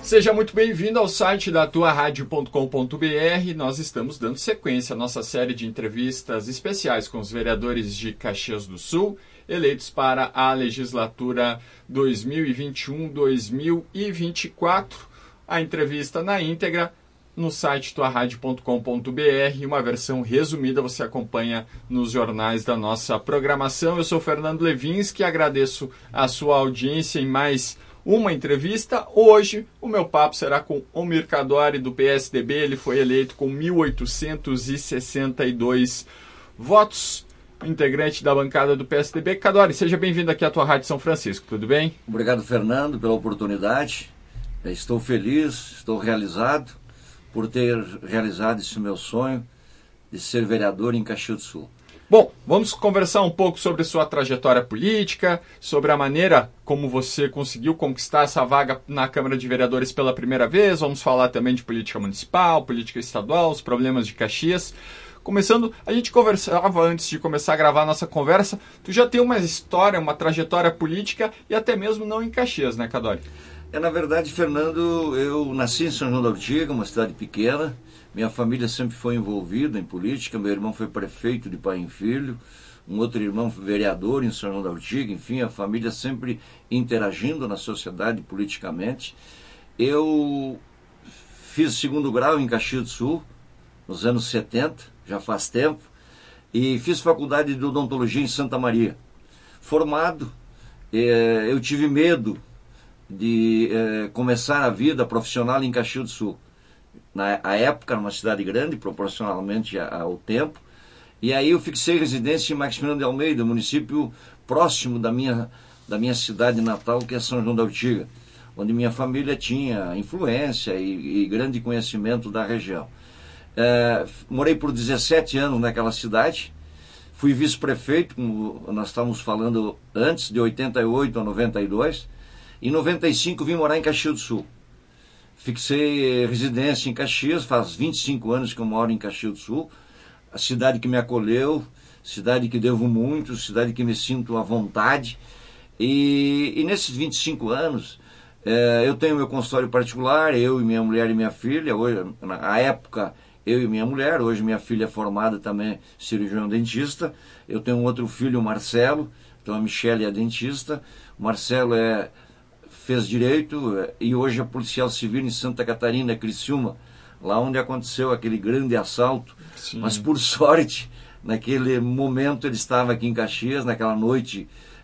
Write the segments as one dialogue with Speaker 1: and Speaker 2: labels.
Speaker 1: Seja muito bem-vindo ao site da tuaradio.com.br. Nós estamos dando sequência à nossa série de entrevistas especiais com os vereadores de Caxias do Sul, eleitos para a legislatura 2021-2024. A entrevista na íntegra no site tuaradio.com.br. Uma versão resumida você acompanha nos jornais da nossa programação. Eu sou Fernando Levinsky, agradeço a sua audiência em mais uma entrevista. Hoje o meu papo será com Omir Kaddouri, do PSDB. Ele foi eleito com 1.862 votos, integrante da bancada do PSDB. Kaddouri, seja bem-vindo aqui à tua Rádio São Francisco, tudo bem?
Speaker 2: Obrigado, Fernando, pela oportunidade. Estou feliz, estou realizado por ter realizado esse meu sonho de ser vereador em Caxias do Sul.
Speaker 1: Bom, vamos conversar um pouco sobre sua trajetória política, sobre a maneira como você conseguiu conquistar essa vaga na Câmara de Vereadores pela primeira vez. Vamos falar também de política municipal, política estadual, os problemas de Caxias. Começando, a gente conversava antes de começar a gravar a nossa conversa, tu já tem uma história, uma trajetória política e até mesmo não em Caxias, né, Kaddouri?
Speaker 2: Na verdade, Fernando, eu nasci em São João da Ortiga, uma cidade pequena. Minha família sempre foi envolvida em política. Meu irmão foi prefeito de pai em filho, um outro irmão vereador em São João da Ortiga. Enfim, a família sempre interagindo na sociedade politicamente. Eu fiz segundo grau em Caxias do Sul, nos anos 70, já faz tempo, e fiz faculdade de odontologia em Santa Maria. Formado, eu tive medo de começar a vida profissional em Caxias do Sul. Na época, numa cidade grande, proporcionalmente ao tempo, e aí eu fixei residência em Maximiliano de Almeida, município próximo da minha cidade natal, que é São João da Ortiga, onde minha família tinha influência e grande conhecimento da região. Morei por 17 anos naquela cidade, fui vice-prefeito, como nós estávamos falando antes, de 88 a 92, em 95 vim morar em Caxias do Sul. Fixei residência em Caxias, faz 25 anos que eu moro em Caxias do Sul, a cidade que me acolheu, cidade que devo muito, cidade que me sinto à vontade. E nesses 25 anos, eu tenho meu consultório particular, eu e minha mulher e minha filha. Hoje, na época, eu e minha mulher, hoje minha filha é formada também cirurgião dentista. Eu tenho um outro filho, o Marcelo, então a Michele é dentista, o Marcelo fez direito e hoje é policial civil em Santa Catarina, Criciúma, lá onde aconteceu aquele grande assalto. Sim. Mas por sorte, naquele momento ele estava aqui em Caxias, naquela noite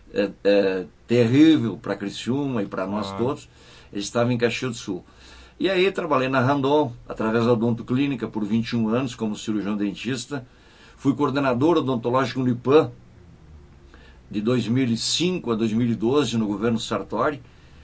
Speaker 2: terrível para Criciúma e para nós todos, ele estava em Caxias do Sul. E aí trabalhei na Randon, através da odontoclínica, por 21 anos como cirurgião dentista. Fui coordenador odontológico no IPAM, de 2005 a 2012, no governo Sartori.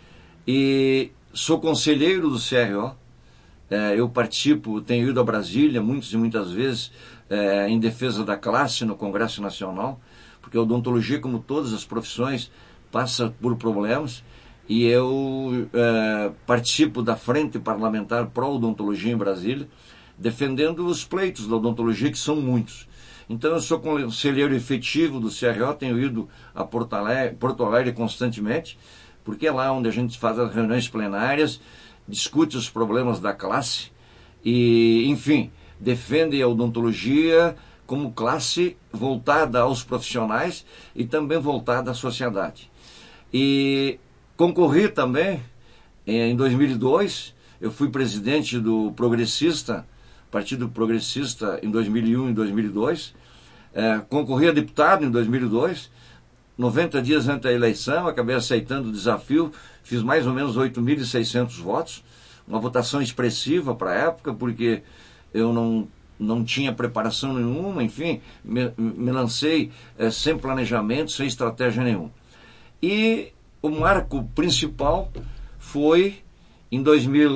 Speaker 2: E sou conselheiro do CRO, eu participo, tenho ido a Brasília muitas e muitas vezes em defesa da classe no Congresso Nacional, porque a odontologia, como todas as profissões, passa por problemas, e eu participo da Frente Parlamentar Pró-Odontologia em Brasília, defendendo os pleitos da odontologia, que são muitos. Então eu sou conselheiro efetivo do CRO, tenho ido a Porto Alegre constantemente, porque é lá onde a gente faz as reuniões plenárias, discute os problemas da classe e, enfim, defende a odontologia como classe voltada aos profissionais e também voltada à sociedade. E concorri também, em 2002, eu fui presidente do Partido Progressista em 2001 e 2002, concorri a deputado em 2002, 90 dias antes da eleição, acabei aceitando o desafio, fiz mais ou menos 8.600 votos, uma votação expressiva para a época, porque eu não tinha preparação nenhuma, enfim, me lancei sem planejamento, sem estratégia nenhuma. E o marco principal foi, em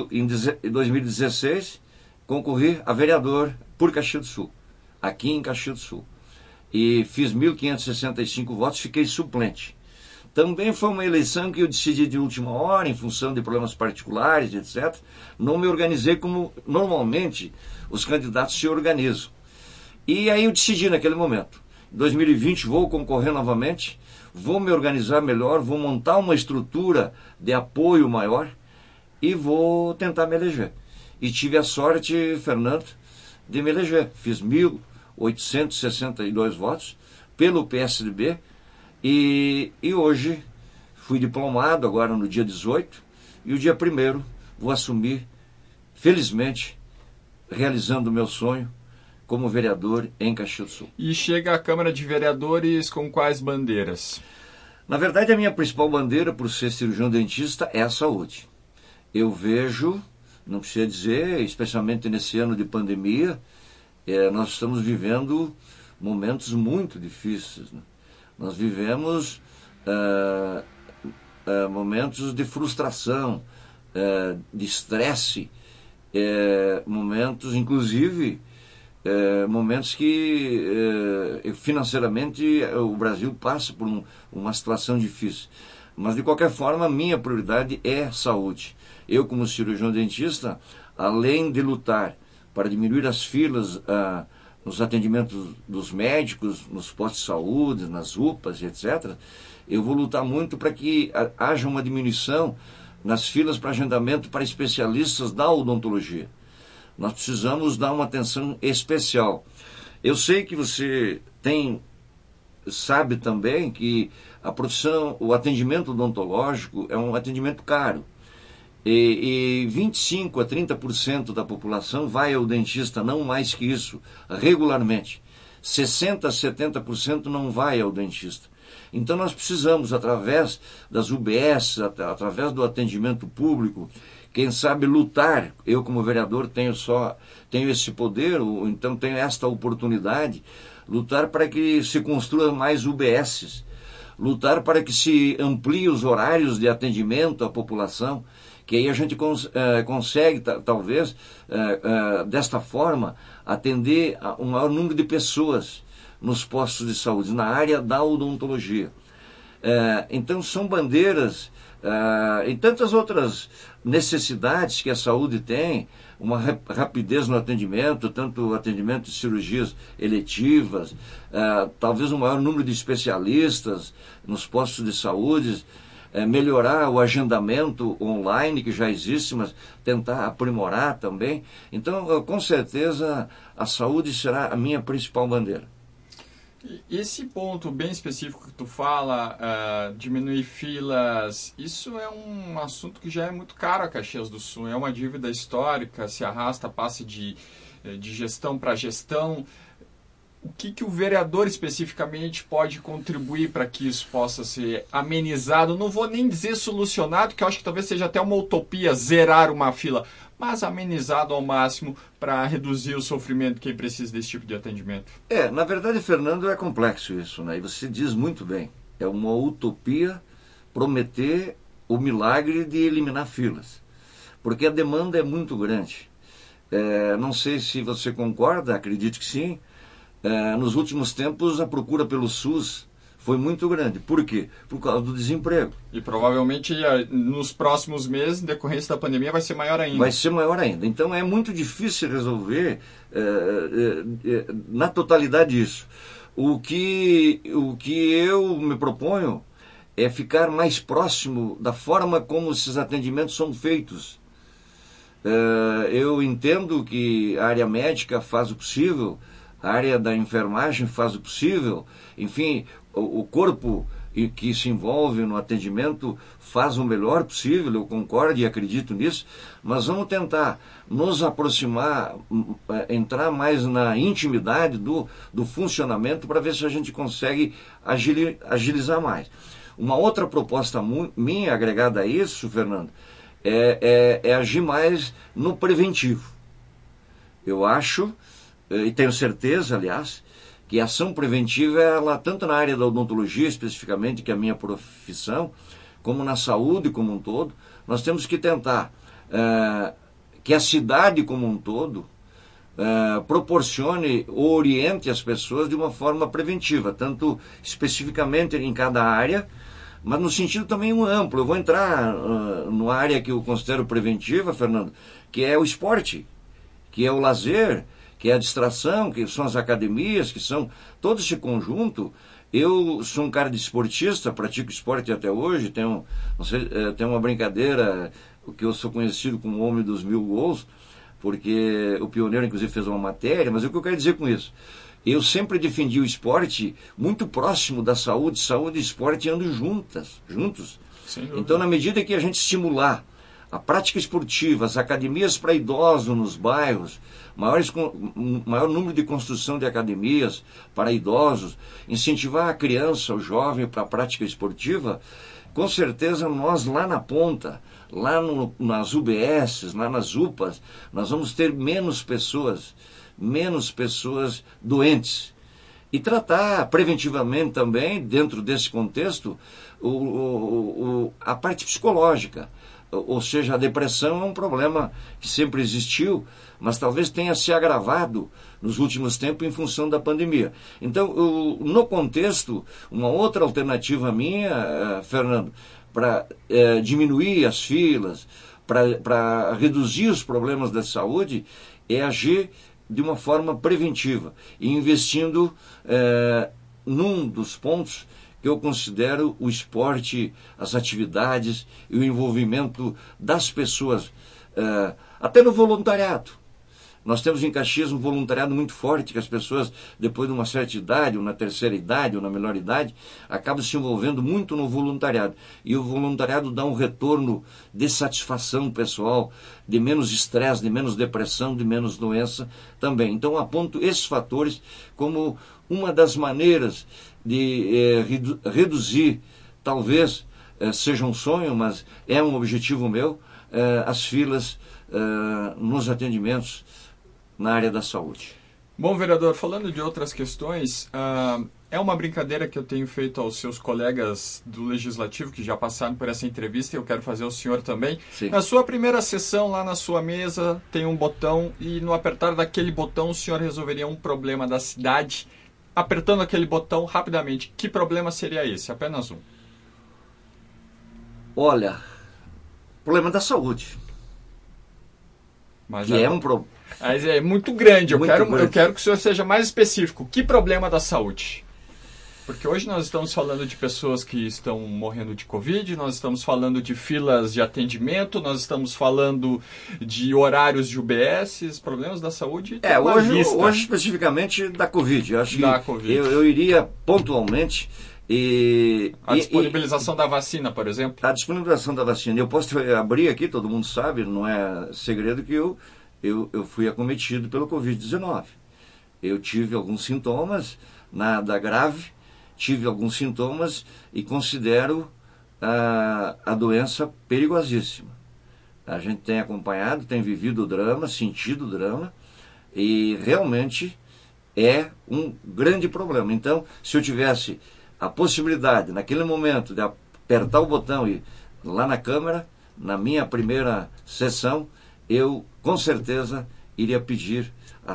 Speaker 2: 2016, concorrer a vereador por Caxias do Sul, aqui em Caxias do Sul. E fiz 1.565 votos, fiquei suplente. Também foi uma eleição que eu decidi de última hora, em função de problemas particulares, etc. Não me organizei como normalmente os candidatos se organizam. E aí eu decidi naquele momento. Em 2020 vou concorrer novamente, vou me organizar melhor, vou montar uma estrutura de apoio maior e vou tentar me eleger. E tive a sorte, Fernando, de me eleger. Fiz 1.862 votos pelo PSDB e hoje fui diplomado agora no dia 18 e o dia 1º vou assumir, felizmente, realizando o meu sonho como vereador em Caxias do Sul.
Speaker 1: E chega à Câmara de Vereadores com quais bandeiras?
Speaker 2: Na verdade, a minha principal bandeira, por ser cirurgião dentista, é a saúde. Eu vejo, não precisa dizer, especialmente nesse ano de pandemia, nós estamos vivendo momentos muito difíceis, né? Nós vivemos momentos de frustração, de estresse, momentos, inclusive, momentos que financeiramente o Brasil passa por uma situação difícil. Mas, de qualquer forma, a minha prioridade é saúde. Eu, como cirurgião dentista, além de lutar para diminuir as filas nos atendimentos dos médicos, nos postos de saúde, nas UPAs, etc., eu vou lutar muito para que haja uma diminuição nas filas para agendamento para especialistas da odontologia. Nós precisamos dar uma atenção especial. Eu sei que você sabe também que a profissão, o atendimento odontológico é um atendimento caro. E 25% a 30% da população vai ao dentista, não mais que isso, regularmente. 60% a 70% não vai ao dentista. Então nós precisamos, através das UBS, através do atendimento público, quem sabe lutar. Eu, como vereador, tenho esse poder, ou então tenho esta oportunidade, lutar para que se construa mais UBSs, lutar para que se amplie os horários de atendimento à população, que aí a gente consegue, talvez, desta forma, atender a um maior número de pessoas nos postos de saúde, na área da odontologia. Então, são bandeiras e tantas outras necessidades que a saúde tem, uma rapidez no atendimento, tanto atendimento de cirurgias eletivas, talvez um maior número de especialistas nos postos de saúde, melhorar o agendamento online que já existe, mas tentar aprimorar também. Então, com certeza, a saúde será a minha principal bandeira.
Speaker 1: Esse ponto bem específico que tu fala, diminuir filas, isso é um assunto que já é muito caro a Caxias do Sul, é uma dívida histórica, se arrasta, passa de gestão para gestão. O que o vereador especificamente pode contribuir para que isso possa ser amenizado? Não vou nem dizer solucionado, que eu acho que talvez seja até uma utopia zerar uma fila, mas amenizado ao máximo para reduzir o sofrimento de quem precisa desse tipo de atendimento.
Speaker 2: Na verdade, Fernando, é complexo isso, né? E você diz muito bem, é uma utopia prometer o milagre de eliminar filas, porque a demanda é muito grande. Não sei se você concorda, acredito que sim. Nos últimos tempos, a procura pelo SUS foi muito grande. Por quê? Por causa do desemprego.
Speaker 1: E provavelmente nos próximos meses, em decorrência da pandemia, vai ser maior ainda.
Speaker 2: Vai ser maior ainda. Então é muito difícil resolver na totalidade isso. O que eu me proponho é ficar mais próximo da forma como esses atendimentos são feitos. Eu entendo que a área médica faz o possível, a área da enfermagem faz o possível, enfim, o corpo que se envolve no atendimento faz o melhor possível, eu concordo e acredito nisso, mas vamos tentar nos aproximar, entrar mais na intimidade do funcionamento para ver se a gente consegue agilizar mais. Uma outra proposta minha agregada a isso, Fernando, é agir mais no preventivo. Eu acho, e tenho certeza, aliás, que a ação preventiva, ela, tanto na área da odontologia especificamente, que é a minha profissão, como na saúde como um todo, nós temos que tentar que a cidade como um todo proporcione ou oriente as pessoas de uma forma preventiva, tanto especificamente em cada área, mas no sentido também amplo. Eu vou entrar numa área que eu considero preventiva, Fernando, que é o esporte, que é o lazer, que é a distração, que são as academias, que são todo esse conjunto. Eu sou um cara desportista, pratico esporte até hoje, tenho uma brincadeira, que eu sou conhecido como o homem dos 1000 gols, porque o Pioneiro, inclusive, fez uma matéria, mas o que eu quero dizer com isso? Eu sempre defendi o esporte muito próximo da saúde. Saúde e esporte andam juntos. Então, na medida que a gente estimular a prática esportiva, as academias para idosos nos bairros, maior número de construção de academias para idosos, incentivar a criança, o jovem para a prática esportiva, com certeza nós lá na ponta, lá nas UBSs, lá nas UPAs, nós vamos ter menos pessoas doentes. E tratar preventivamente também, dentro desse contexto, a parte psicológica. Ou seja, a depressão é um problema que sempre existiu, mas talvez tenha se agravado nos últimos tempos em função da pandemia. Então, no contexto, uma outra alternativa minha, Fernando, para diminuir as filas, para reduzir os problemas da saúde, é agir de uma forma preventiva e investindo num dos pontos que eu considero o esporte, as atividades e o envolvimento das pessoas, até no voluntariado. Nós temos em Caxias um voluntariado muito forte, que as pessoas, depois de uma certa idade, ou na terceira idade, ou na menor idade, acabam se envolvendo muito no voluntariado. E o voluntariado dá um retorno de satisfação pessoal, de menos estresse, de menos depressão, de menos doença também. Então, aponto esses fatores como uma das maneiras de reduzir, talvez seja um sonho, mas é um objetivo meu, as filas nos atendimentos na área da saúde.
Speaker 1: Bom, vereador, falando de outras questões, é uma brincadeira que eu tenho feito aos seus colegas do Legislativo que já passaram por essa entrevista e eu quero fazer ao senhor também.
Speaker 2: Sim.
Speaker 1: Na sua primeira sessão, lá na sua mesa, tem um botão e no apertar daquele botão o senhor resolveria um problema da cidade. Apertando aquele botão rapidamente, que problema seria esse? Apenas um.
Speaker 2: Olha, problema da saúde.
Speaker 1: Mas
Speaker 2: que é um problema.
Speaker 1: Mas é muito grande. Eu
Speaker 2: grande.
Speaker 1: quero que o senhor seja mais específico. Que problema da saúde? Porque hoje nós estamos falando de pessoas que estão morrendo de Covid, nós estamos falando de filas de atendimento, nós estamos falando de horários de UBS, problemas da saúde.
Speaker 2: Hoje especificamente da Covid. Eu acho
Speaker 1: da
Speaker 2: que
Speaker 1: COVID.
Speaker 2: Eu iria pontualmente.
Speaker 1: A disponibilização da vacina, por exemplo?
Speaker 2: A disponibilização da vacina. Eu posso abrir aqui, todo mundo sabe, não é segredo que eu fui acometido pelo Covid-19. Eu tive alguns sintomas, nada grave, tive alguns sintomas e considero a doença perigosíssima. A gente tem acompanhado, tem vivido o drama, sentido o drama, e realmente é um grande problema. Então, se eu tivesse a possibilidade, naquele momento, de apertar o botão e lá na Câmara, na minha primeira sessão, eu com certeza iria pedir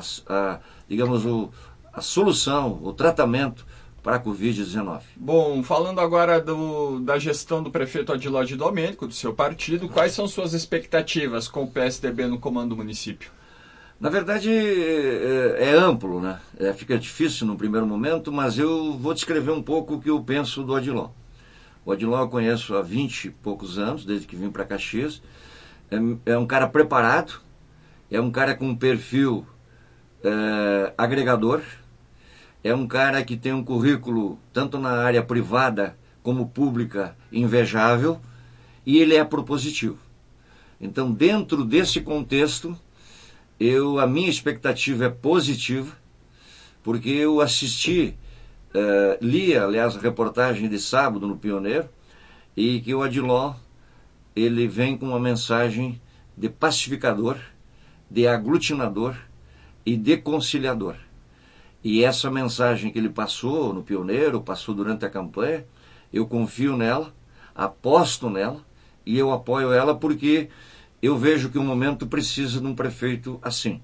Speaker 2: a solução, o tratamento para a Covid-19.
Speaker 1: Bom, falando agora da gestão do prefeito Adiló de Domênico, do seu partido, quais são suas expectativas com o PSDB no comando do município?
Speaker 2: Na verdade, é amplo, né? Fica difícil no primeiro momento, mas eu vou descrever um pouco o que eu penso do Adiló. O Adiló eu conheço há 20 e poucos anos, desde que vim para Caxias. É um cara preparado, é um cara com um perfil agregador, é um cara que tem um currículo, tanto na área privada como pública, invejável, e ele é propositivo. Então, dentro desse contexto, a minha expectativa é positiva, porque eu li, aliás, a reportagem de sábado no Pioneiro, e que o Adiló, ele vem com uma mensagem de pacificador, de aglutinador e de conciliador. E essa mensagem que ele passou no Pioneiro, passou durante a campanha, eu confio nela, aposto nela, e eu apoio ela porque eu vejo que o momento precisa de um prefeito assim.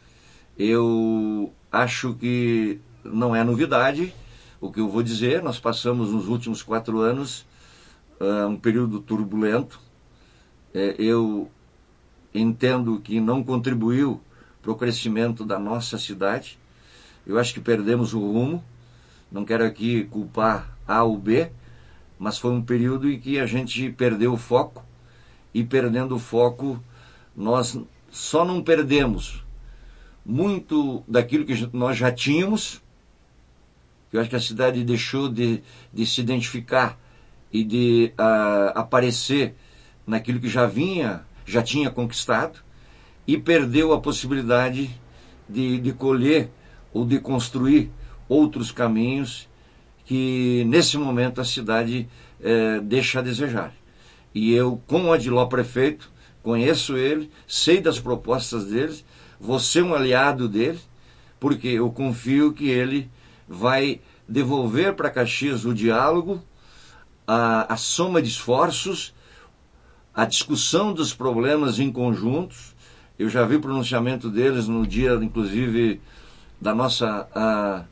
Speaker 2: Eu acho que não é novidade o que eu vou dizer. Nós passamos nos últimos 4 anos um período turbulento. Eu entendo que não contribuiu para o crescimento da nossa cidade. Eu acho que perdemos o rumo. Não quero aqui culpar A ou B, mas foi um período em que a gente perdeu o foco, e perdendo o foco, nós só não perdemos muito daquilo que nós já tínhamos. Eu acho que a cidade deixou de se identificar e de aparecer naquilo que já tinha conquistado, e perdeu a possibilidade de colher ou de construir outros caminhos que, nesse momento, a cidade deixa a desejar. E eu, com o Adiló prefeito, conheço ele, sei das propostas dele, vou ser um aliado dele, porque eu confio que ele vai devolver para Caxias o diálogo, a soma de esforços, a discussão dos problemas em conjuntos. Eu já vi o pronunciamento deles no dia, inclusive, da nossa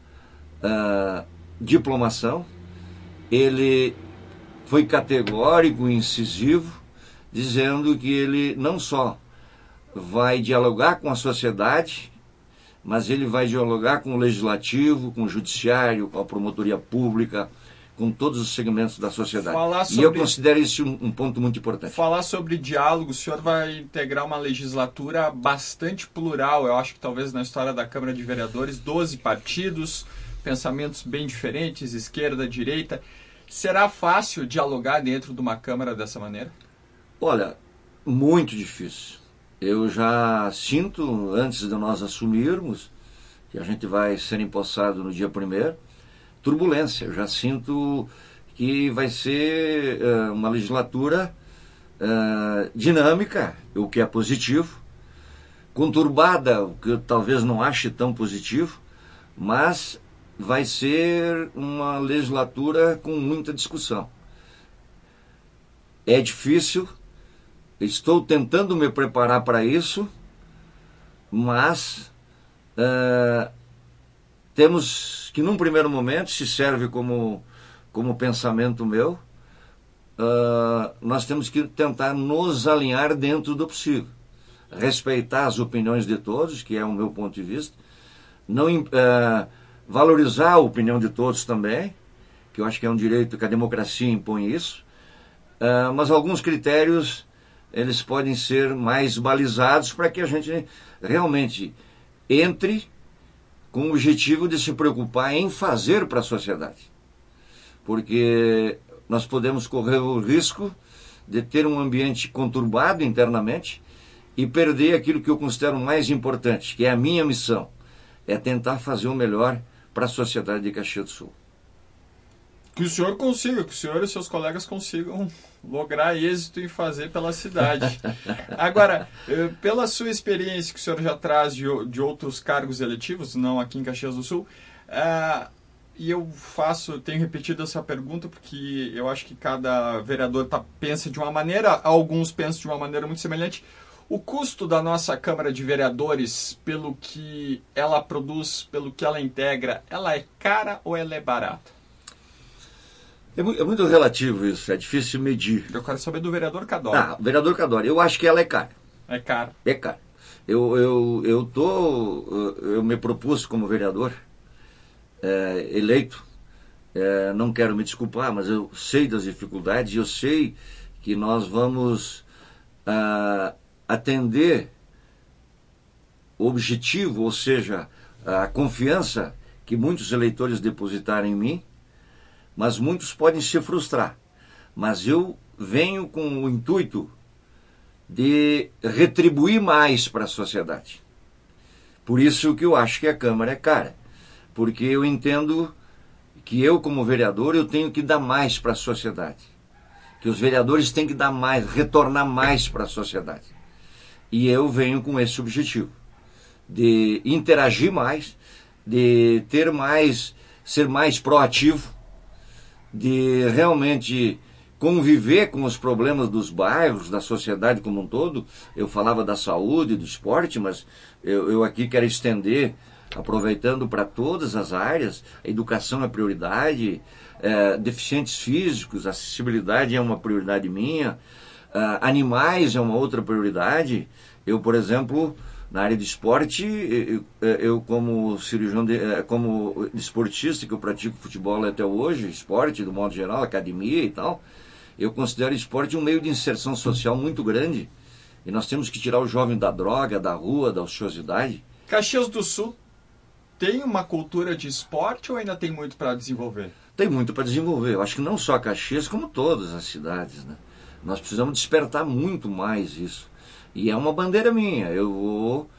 Speaker 2: diplomação. Ele foi categórico e incisivo, dizendo que ele não só vai dialogar com a sociedade, mas ele vai dialogar com o legislativo, com o judiciário, com a promotoria pública, com todos os segmentos da sociedade. E eu considero isso um ponto muito importante.
Speaker 1: Falar sobre diálogo, o senhor vai integrar uma legislatura bastante plural. Eu acho que talvez na história da Câmara de Vereadores, 12 partidos, pensamentos bem diferentes, esquerda, direita. Será fácil dialogar dentro de uma Câmara dessa maneira?
Speaker 2: Olha, muito difícil. Eu já sinto, antes de nós assumirmos, que a gente vai ser empossado no dia 1º, turbulência. Eu já sinto que vai ser uma legislatura dinâmica, o que é positivo, conturbada, o que eu talvez não ache tão positivo, mas vai ser uma legislatura com muita discussão. É difícil, estou tentando me preparar para isso, mas temos que, num primeiro momento, se serve como pensamento meu, nós temos que tentar nos alinhar dentro do possível. Respeitar as opiniões de todos, que é o meu ponto de vista. Não valorizar a opinião de todos também, que eu acho que é um direito que a democracia impõe isso. Mas alguns critérios, eles podem ser mais balizados para que a gente realmente entre com o objetivo de se preocupar em fazer para a sociedade. Porque nós podemos correr o risco de ter um ambiente conturbado internamente e perder aquilo que eu considero mais importante, que é a minha missão, é tentar fazer o melhor para a sociedade de Caxias do Sul.
Speaker 1: Que o senhor consiga, que o senhor e seus colegas consigam lograr êxito em fazer pela cidade. Agora, pela sua experiência que o senhor já traz de outros cargos eletivos, não aqui em Caxias do Sul, e eu tenho repetido essa pergunta porque eu acho que cada vereador pensa de uma maneira, alguns pensam de uma maneira muito semelhante. O custo da nossa Câmara de Vereadores, pelo que ela produz, pelo que ela integra, ela é cara ou ela é barata?
Speaker 2: É muito relativo isso, é difícil medir.
Speaker 1: Eu quero saber do vereador Cadório.
Speaker 2: Vereador Cadório, eu acho que ela é cara.
Speaker 1: É cara.
Speaker 2: É cara. Eu me propus como vereador eleito, não quero me desculpar, mas eu sei das dificuldades, eu sei que nós vamos atender o objetivo, ou seja, a confiança que muitos eleitores depositaram em mim, mas muitos podem se frustrar. Mas eu venho com o intuito de retribuir mais para a sociedade. Por isso que eu acho que a Câmara é cara. Porque eu entendo que eu, como vereador, eu tenho que dar mais para a sociedade. Que os vereadores têm que dar mais, retornar mais para a sociedade. E eu venho com esse objetivo. De interagir mais, de ser mais proativo, de realmente conviver com os problemas dos bairros, da sociedade como um todo. Eu falava da saúde, do esporte, mas eu aqui quero estender, aproveitando para todas as áreas. A educação é prioridade, deficientes físicos, acessibilidade é uma prioridade minha, animais é uma outra prioridade. Eu, por exemplo, Na área de esporte, eu como cirurgião, como esportista, que eu pratico futebol até hoje, esporte, do modo geral, academia e tal, eu considero o esporte um meio de inserção social muito grande. E nós temos que tirar o jovem da droga, da rua, da ociosidade.
Speaker 1: Caxias do Sul tem uma cultura de esporte ou ainda tem muito para desenvolver?
Speaker 2: Tem muito para desenvolver. Eu acho que não só Caxias, como todas as cidades, né? Nós precisamos despertar muito mais isso. E é uma bandeira minha. Eu vou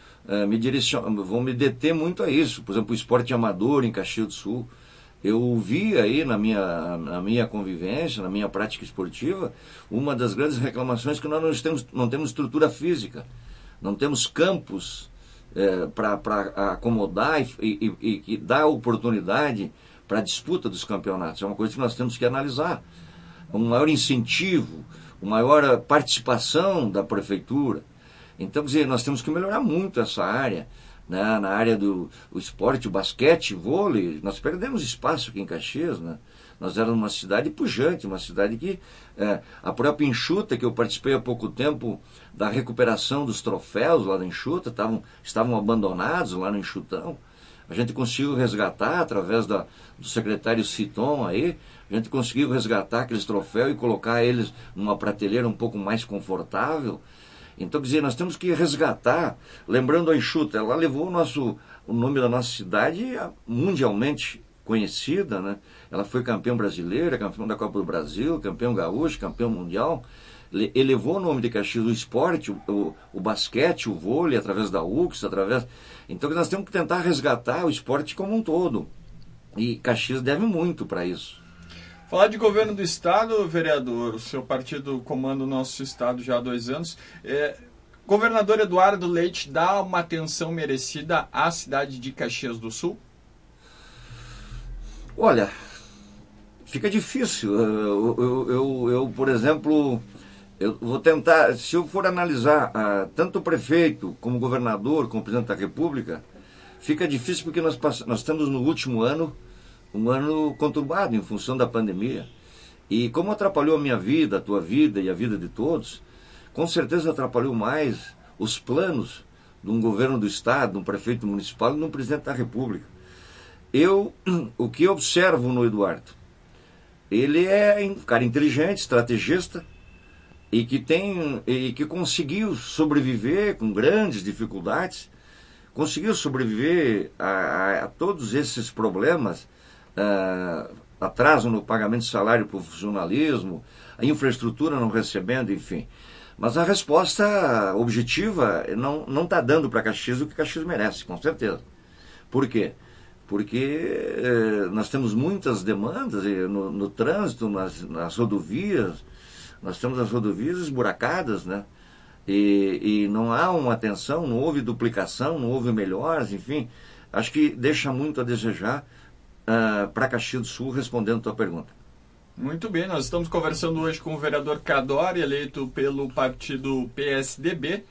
Speaker 2: vou me deter muito a isso. Por exemplo, o esporte amador em Caxias do Sul. Eu vi aí na minha convivência, na minha prática esportiva, uma das grandes reclamações que nós não temos estrutura física. Não temos campos para acomodar e dar oportunidade para a disputa dos campeonatos. É uma coisa que nós temos que analisar. Um maior incentivo, uma maior participação da prefeitura. Então, quer dizer, nós temos que melhorar muito essa área, né? Na área do esporte, o basquete, vôlei. Nós perdemos espaço aqui em Caxias, né? Nós éramos uma cidade pujante, uma cidade que... a própria Enxuta, que eu participei há pouco tempo da recuperação dos troféus lá na Enxuta, estavam abandonados lá no Enxutão. A gente conseguiu resgatar, através do secretário Citon aí, a gente conseguiu resgatar aqueles troféus e colocar eles numa prateleira um pouco mais confortável. Então, quer dizer, nós temos que resgatar, lembrando a Enxuta, ela levou o nome da nossa cidade mundialmente conhecida, né? Ela foi campeã brasileira, campeã da Copa do Brasil, campeão gaúcho, campeão mundial. Elevou o nome de Caxias, o esporte, o basquete, o vôlei, através da UX, Então nós temos que tentar resgatar o esporte como um todo. E Caxias deve muito para isso.
Speaker 1: Falar de governo do Estado, vereador, o seu partido comanda o nosso Estado já há 2 anos. Governador Eduardo Leite dá uma atenção merecida à cidade de Caxias do Sul?
Speaker 2: Olha, fica difícil. Eu, por exemplo... Eu vou tentar, se eu for analisar tanto o prefeito, como o governador, como o presidente da República, fica difícil porque nós estamos no último ano, um ano conturbado em função da pandemia. E como atrapalhou a minha vida, a tua vida e a vida de todos, com certeza atrapalhou mais os planos de um governo do Estado, de um prefeito municipal e de um presidente da República. O que eu observo no Eduardo, ele é um cara inteligente, estrategista, e que conseguiu sobreviver com grandes dificuldades, conseguiu sobreviver a todos esses problemas, atraso no pagamento de salário para o funcionalismo, a infraestrutura não recebendo, enfim. Mas a resposta objetiva não está dando para Caxias o que Caxias merece, com certeza. Por quê? Porque nós temos muitas demandas no trânsito, nas rodovias. Nós temos as rodovias esburacadas, né? E não há uma atenção, não houve duplicação, não houve melhoras, enfim. Acho que deixa muito a desejar para Caxias do Sul, respondendo a tua pergunta.
Speaker 1: Muito bem, nós estamos conversando hoje com o vereador Cadore, eleito pelo partido PSDB,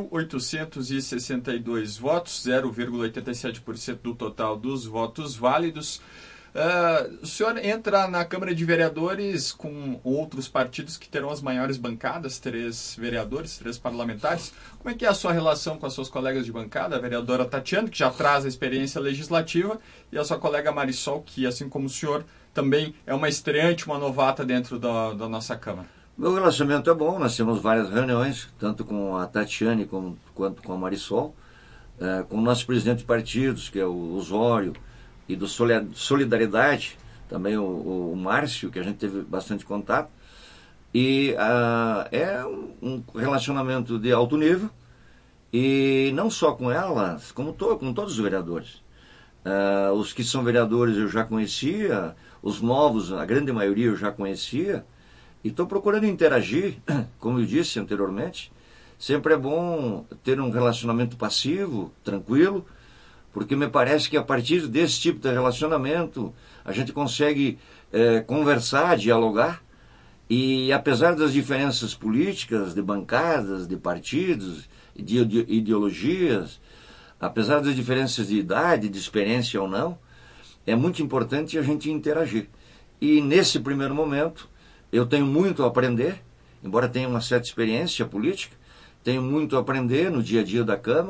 Speaker 1: 1.862 votos, 0,87% do total dos votos válidos. O senhor entra na Câmara de Vereadores com outros partidos que terão as maiores bancadas, 3 vereadores, 3 parlamentares. Como é que é a sua relação com as suas colegas de bancada? A vereadora Tatiana, que já traz a experiência legislativa, e a sua colega Marisol, que, assim como o senhor, também é uma estreante, uma novata dentro da nossa Câmara.
Speaker 2: Meu relacionamento é bom, nós temos várias reuniões, tanto com a Tatiane quanto com a Marisol, com o nosso presidente de partidos, que é o Osório, e do Solidariedade, também o Márcio, que a gente teve bastante contato. E é um relacionamento de alto nível, e não só com elas, como com todos os vereadores. Os que são vereadores eu já conhecia, os novos, a grande maioria eu já conhecia, e estou procurando interagir, como eu disse anteriormente. Sempre é bom ter um relacionamento passivo, tranquilo, porque me parece que a partir desse tipo de relacionamento a gente consegue conversar, dialogar, e apesar das diferenças políticas, de bancadas, de partidos, de ideologias, apesar das diferenças de idade, de experiência ou não, é muito importante a gente interagir. E nesse primeiro momento eu tenho muito a aprender, embora tenha uma certa experiência política, tenho muito a aprender no dia a dia da Câmara,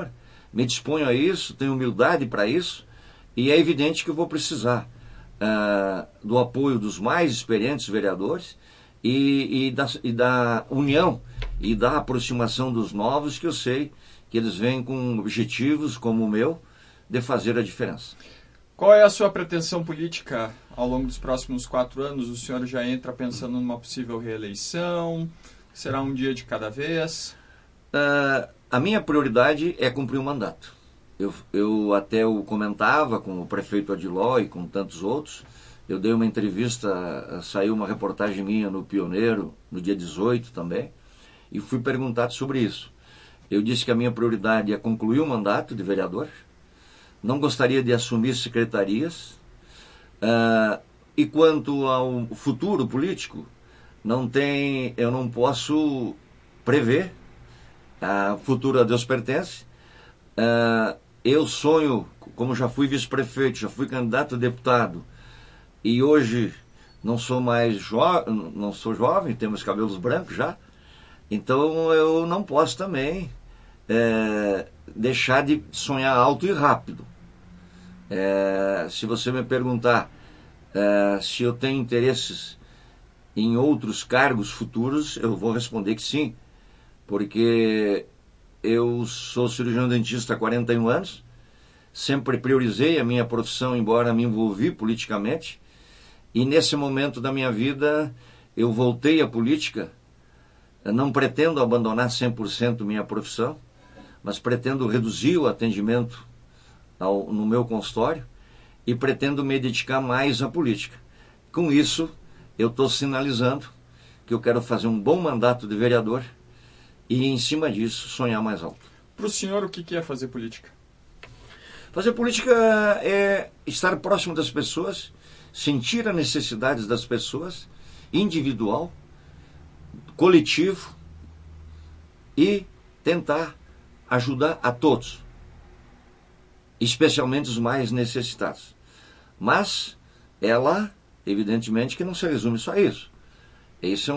Speaker 2: me disponho a isso, tenho humildade para isso, e é evidente que eu vou precisar do apoio dos mais experientes vereadores e da união e da aproximação dos novos, que eu sei que eles vêm com objetivos como o meu, de fazer a diferença.
Speaker 1: Qual é a sua pretensão política ao longo dos próximos 4 anos? O senhor já entra pensando numa possível reeleição? Será um dia de cada vez?
Speaker 2: A minha prioridade é cumprir o mandato. Eu até comentava com o prefeito Adiló e com tantos outros. Eu dei uma entrevista, saiu uma reportagem minha no Pioneiro, no dia 18 também, e fui perguntado sobre isso. Eu disse que a minha prioridade é concluir o mandato de vereador, não gostaria de assumir secretarias, e quanto ao futuro político, eu não posso prever, o futuro a Deus pertence. Eu sonho, como já fui vice-prefeito, já fui candidato a deputado, e hoje não sou mais não sou jovem, tenho meus cabelos brancos já, então eu não posso também deixar de sonhar alto e rápido. Se você me perguntar se eu tenho interesses em outros cargos futuros, eu vou responder que sim, porque eu sou cirurgião dentista há 41 anos, sempre priorizei a minha profissão, embora me envolvi politicamente, e nesse momento da minha vida eu voltei à política. Não pretendo abandonar 100% minha profissão, mas pretendo reduzir o atendimento no meu consultório e pretendo me dedicar mais à política. Com isso, eu estou sinalizando que eu quero fazer um bom mandato de vereador e, em cima disso, sonhar mais alto.
Speaker 1: Para o senhor, o que é fazer política?
Speaker 2: Fazer política é estar próximo das pessoas, sentir as necessidades das pessoas, individual, coletivo, e tentar ajudar a todos, especialmente os mais necessitados. Mas ela, evidentemente, que não se resume só a isso. Isso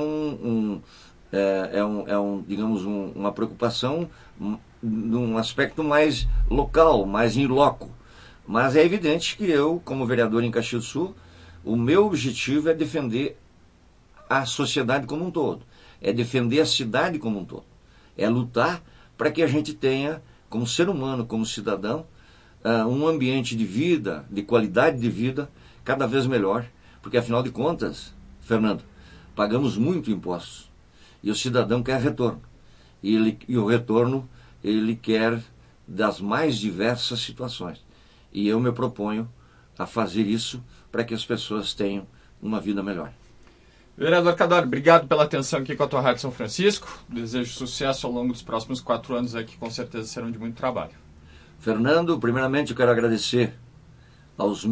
Speaker 2: digamos, uma preocupação num aspecto mais local, mais in loco. Mas é evidente que eu, como vereador em Caxias do Sul, o meu objetivo é defender a sociedade como um todo, é defender a cidade como um todo, é lutar para que a gente tenha, como ser humano, como cidadão, um ambiente de vida, de qualidade de vida, cada vez melhor, porque afinal de contas, Fernando, pagamos muito impostos, e o cidadão quer retorno, e o retorno ele quer das mais diversas situações, e eu me proponho a fazer isso para que as pessoas tenham uma vida melhor.
Speaker 1: Vereador Cadore, obrigado pela atenção aqui com a tua Rádio São Francisco. Desejo sucesso ao longo dos próximos 4 anos aí, que com certeza serão de muito trabalho.
Speaker 2: Fernando, primeiramente eu quero agradecer aos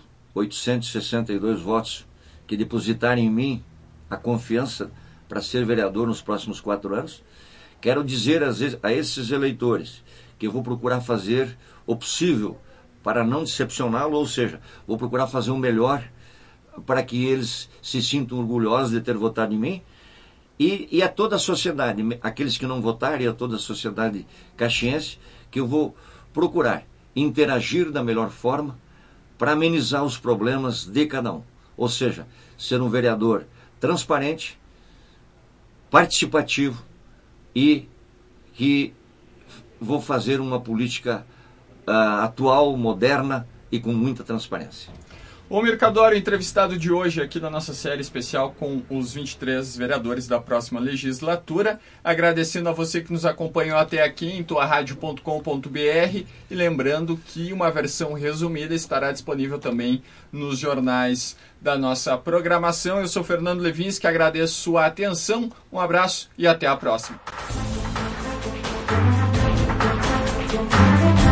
Speaker 2: 1.862 votos que depositaram em mim a confiança para ser vereador nos próximos 4 anos. Quero dizer a esses eleitores que eu vou procurar fazer o possível para não decepcioná-lo, ou seja, vou procurar fazer o melhor para que eles se sintam orgulhosos de ter votado em mim, e a toda a sociedade, aqueles que não votaram, e a toda a sociedade caxiense, que eu vou procurar interagir da melhor forma para amenizar os problemas de cada um. Ou seja, ser um vereador transparente, participativo e que vou fazer uma política atual, moderna e com muita transparência.
Speaker 1: O Mercadório, entrevistado de hoje aqui na nossa série especial com os 23 vereadores da próxima legislatura. Agradecendo a você que nos acompanhou até aqui em tuaradio.com.br e lembrando que uma versão resumida estará disponível também nos jornais da nossa programação. Eu sou Fernando Levinsky, agradeço sua atenção, um abraço e até a próxima.